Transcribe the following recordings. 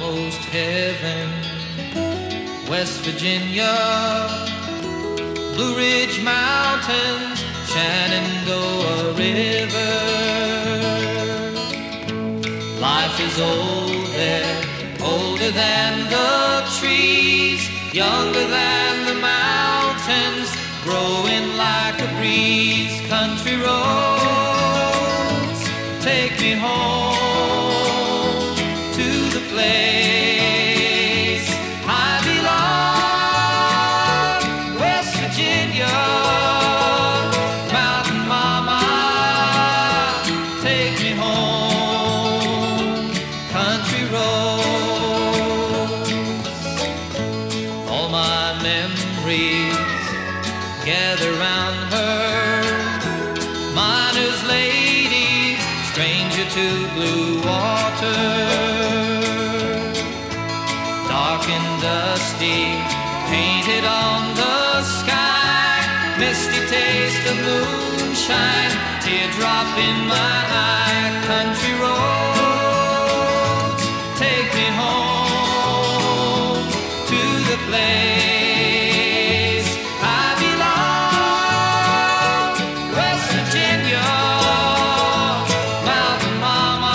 almost heaven. West Virginia, Blue Ridge Mountains, Shenandoah River. Life is old there, older than the trees, younger than the mountains, growing like a breeze. Country roads, take me home to the place I belong. West Virginia, Mountain Mama, take me home. Country roads, all my memories gather round her. Miner's lady, stranger to blue water. Dark and dusty, painted on the sky. Misty taste of moonshine, teardrop in my eye. Country roads, take me home to the place I belong. West Virginia, Mountain Mama,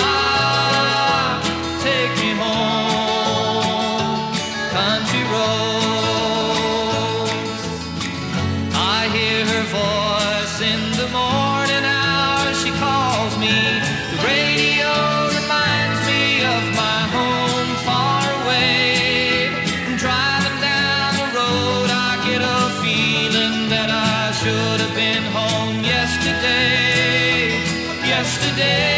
take me home. Country roads, I hear her voice in the morning hour. She calls me. The radio reminds me of my home far away. Driving down the road, I get a feeling that I should have been home yesterday. Yesterday.